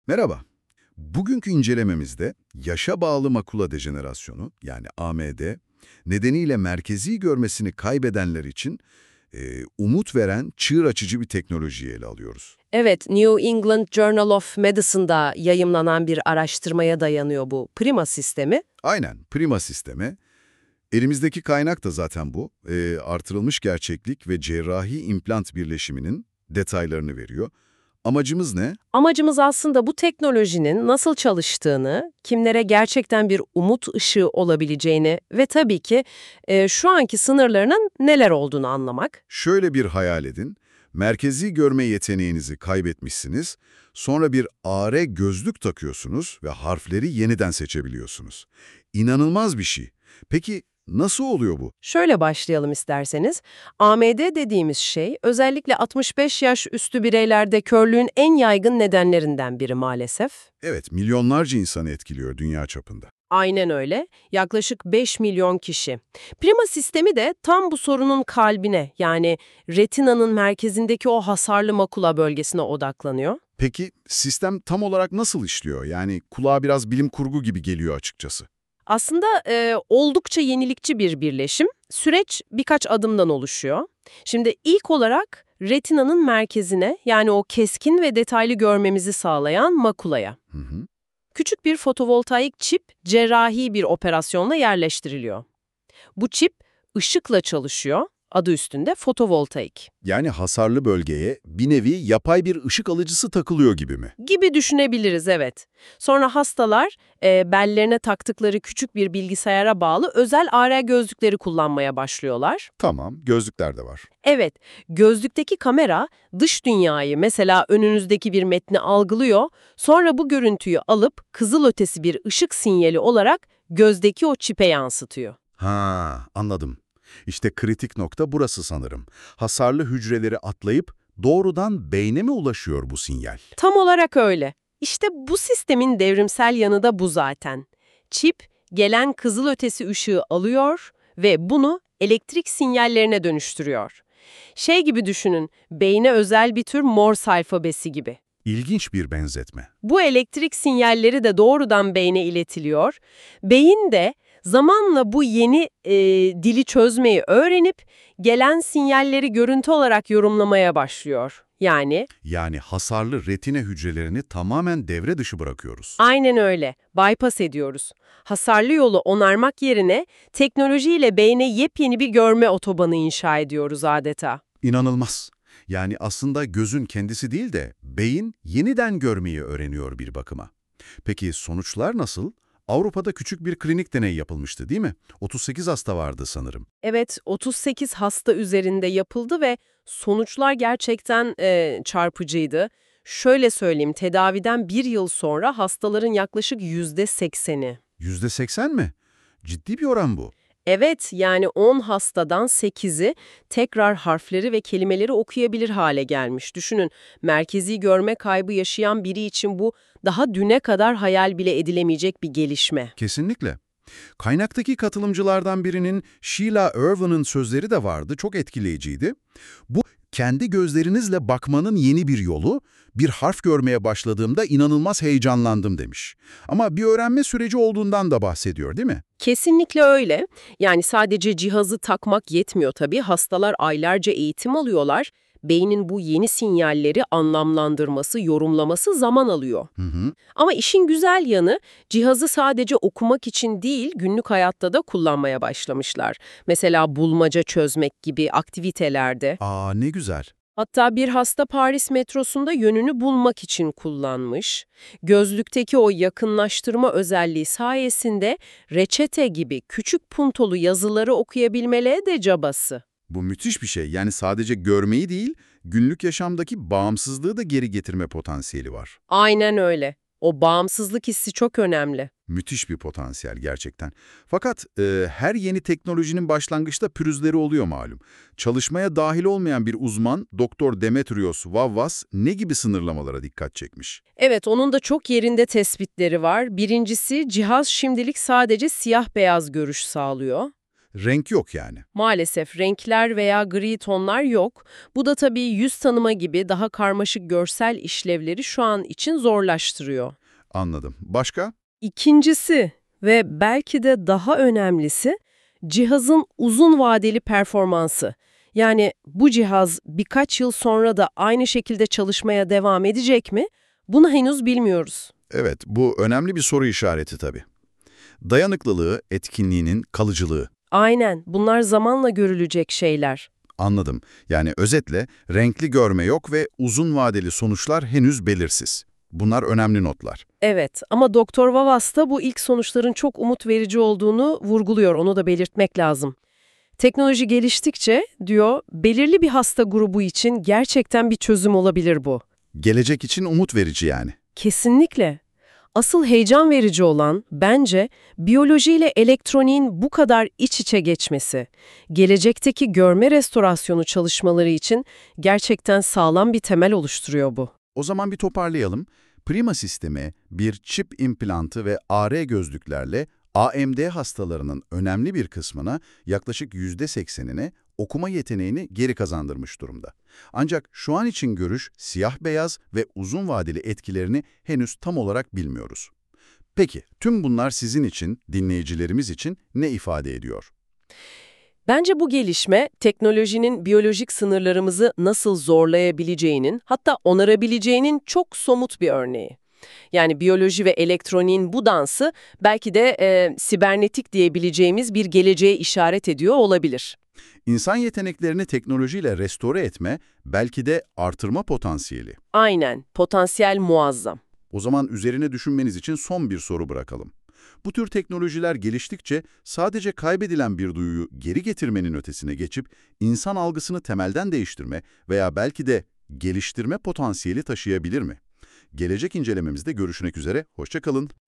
Merhaba. Bugünkü incelememizde yaşa bağlı makula dejenerasyonu yani AMD nedeniyle merkezi görmesini kaybedenler için umut veren çığır açıcı bir teknolojiyi ele alıyoruz. Evet, New England Journal of Medicine'da yayımlanan bir araştırmaya dayanıyor bu PRIMA sistemi. Aynen, Prima sistemi. Elimizdeki kaynak da zaten bu. Artırılmış gerçeklik ve cerrahi implant birleşiminin detaylarını veriyor. Amacımız ne? Amacımız aslında bu teknolojinin nasıl çalıştığını, kimlere gerçekten bir umut ışığı olabileceğini ve tabii ki şu anki sınırlarının neler olduğunu anlamak. Şöyle bir hayal edin. Merkezi görme yeteneğinizi kaybetmişsiniz, sonra bir AR gözlük takıyorsunuz ve harfleri yeniden seçebiliyorsunuz. İnanılmaz bir şey. Peki nasıl oluyor bu? Şöyle başlayalım isterseniz. AMD dediğimiz şey özellikle 65 yaş üstü bireylerde körlüğün en yaygın nedenlerinden biri maalesef. Evet, milyonlarca insanı etkiliyor dünya çapında. Aynen öyle. Yaklaşık 5 milyon kişi. Prima sistemi de tam bu sorunun kalbine, yani retinanın merkezindeki o hasarlı makula bölgesine odaklanıyor. Peki sistem tam olarak nasıl işliyor? Yani kulağa biraz bilim kurgu gibi geliyor açıkçası. Aslında oldukça yenilikçi bir birleşim. Süreç birkaç adımdan oluşuyor. Şimdi ilk olarak retinanın merkezine, yani o keskin ve detaylı görmemizi sağlayan makulaya. Hı hı. Küçük bir fotovoltaik çip cerrahi bir operasyonla yerleştiriliyor. Bu çip ışıkla çalışıyor, adı üstünde fotovoltaik. Yani hasarlı bölgeye bir nevi yapay bir ışık alıcısı takılıyor gibi mi? Gibi düşünebiliriz, evet. Sonra hastalar bellerine taktıkları küçük bir bilgisayara bağlı özel AR gözlükleri kullanmaya başlıyorlar. Tamam, gözlükler de var. Evet, gözlükteki kamera dış dünyayı, mesela önünüzdeki bir metni algılıyor, sonra bu görüntüyü alıp kızılötesi bir ışık sinyali olarak gözdeki o çipe yansıtıyor. Ha, anladım. İşte kritik nokta burası sanırım. Hasarlı hücreleri atlayıp doğrudan beyne mi ulaşıyor bu sinyal? Tam olarak öyle. İşte bu sistemin devrimsel yanı da bu zaten. Çip, gelen kızılötesi ışığı alıyor ve bunu elektrik sinyallerine dönüştürüyor. Şey gibi düşünün, beyne özel bir tür Morse alfabesi gibi. İlginç bir benzetme. Bu elektrik sinyalleri de doğrudan beyne iletiliyor. Beyin de zamanla bu yeni dili çözmeyi öğrenip gelen sinyalleri görüntü olarak yorumlamaya başlıyor. Yani hasarlı retine hücrelerini tamamen devre dışı bırakıyoruz. Aynen öyle. Bypass ediyoruz. Hasarlı yolu onarmak yerine teknolojiyle beyne yepyeni bir görme otobanı inşa ediyoruz adeta. İnanılmaz. Yani aslında gözün kendisi değil de beyin yeniden görmeyi öğreniyor bir bakıma. Peki sonuçlar nasıl? Avrupa'da küçük bir klinik deney yapılmıştı değil mi? 38 hasta vardı sanırım. Evet, 38 hasta üzerinde yapıldı ve sonuçlar gerçekten çarpıcıydı. Şöyle söyleyeyim, tedaviden bir yıl sonra hastaların yaklaşık %80'i. %80 mi? Ciddi bir oran bu. Evet, yani 10 hastadan 8'i tekrar harfleri ve kelimeleri okuyabilir hale gelmiş. Düşünün, merkezi görme kaybı yaşayan biri için bu daha düne kadar hayal bile edilemeyecek bir gelişme. Kesinlikle. Kaynaktaki katılımcılardan birinin Sheila Irvin'in sözleri de vardı, çok etkileyiciydi. Bu, kendi gözlerinizle bakmanın yeni bir yolu, bir harf görmeye başladığımda inanılmaz heyecanlandım demiş. Ama bir öğrenme süreci olduğundan da bahsediyor değil mi? Kesinlikle öyle. Yani sadece cihazı takmak yetmiyor tabii. Hastalar aylarca eğitim alıyorlar. Beynin bu yeni sinyalleri anlamlandırması, yorumlaması zaman alıyor. Hı hı. Ama işin güzel yanı, cihazı sadece okumak için değil, günlük hayatta da kullanmaya başlamışlar. Mesela bulmaca çözmek gibi aktivitelerde. Aa, ne güzel. Hatta bir hasta Paris metrosunda yönünü bulmak için kullanmış. Gözlükteki o yakınlaştırma özelliği sayesinde reçete gibi küçük puntolu yazıları okuyabilmeleri de cabası. Bu müthiş bir şey. Yani sadece görmeyi değil, günlük yaşamdaki bağımsızlığı da geri getirme potansiyeli var. Aynen öyle. O bağımsızlık hissi çok önemli. Müthiş bir potansiyel gerçekten. Fakat her yeni teknolojinin başlangıçta pürüzleri oluyor malum. Çalışmaya dahil olmayan bir uzman, Doktor Demetrios Vavvas, ne gibi sınırlamalara dikkat çekmiş? Evet, onun da çok yerinde tespitleri var. Birincisi, cihaz şimdilik sadece siyah beyaz görüş sağlıyor. Renk yok yani. Maalesef renkler veya gri tonlar yok. Bu da tabii yüz tanıma gibi daha karmaşık görsel işlevleri şu an için zorlaştırıyor. Anladım. Başka? İkincisi ve belki de daha önemlisi cihazın uzun vadeli performansı. Yani bu cihaz birkaç yıl sonra da aynı şekilde çalışmaya devam edecek mi? Bunu henüz bilmiyoruz. Evet, bu önemli bir soru işareti tabii. Dayanıklılığı, etkinliğinin kalıcılığı. Aynen, bunlar zamanla görülecek şeyler. Anladım. Yani özetle renkli görme yok ve uzun vadeli sonuçlar henüz belirsiz. Bunlar önemli notlar. Evet ama Doktor Vavas da bu ilk sonuçların çok umut verici olduğunu vurguluyor, onu da belirtmek lazım. Teknoloji geliştikçe, diyor, belirli bir hasta grubu için gerçekten bir çözüm olabilir bu. Gelecek için umut verici yani. Kesinlikle. Asıl heyecan verici olan bence biyolojiyle elektroniğin bu kadar iç içe geçmesi. Gelecekteki görme restorasyonu çalışmaları için gerçekten sağlam bir temel oluşturuyor bu. O zaman bir toparlayalım. Prima sistemi bir çip implantı ve AR gözlüklerle AMD hastalarının önemli bir kısmına, yaklaşık %80'ine okuma yeteneğini geri kazandırmış durumda. Ancak şu an için görüş siyah-beyaz ve uzun vadeli etkilerini henüz tam olarak bilmiyoruz. Peki, tüm bunlar sizin için, dinleyicilerimiz için ne ifade ediyor? Bence bu gelişme, teknolojinin biyolojik sınırlarımızı nasıl zorlayabileceğinin, hatta onarabileceğinin çok somut bir örneği. Yani biyoloji ve elektroniğin bu dansı belki de sibernetik diyebileceğimiz bir geleceğe işaret ediyor olabilir. İnsan yeteneklerini teknolojiyle restore etme, belki de artırma potansiyeli. Aynen, potansiyel muazzam. O zaman üzerine düşünmeniz için son bir soru bırakalım. Bu tür teknolojiler geliştikçe sadece kaybedilen bir duyuyu geri getirmenin ötesine geçip insan algısını temelden değiştirme veya belki de geliştirme potansiyeli taşıyabilir mi? Gelecek incelememizde görüşmek üzere, hoşça kalın.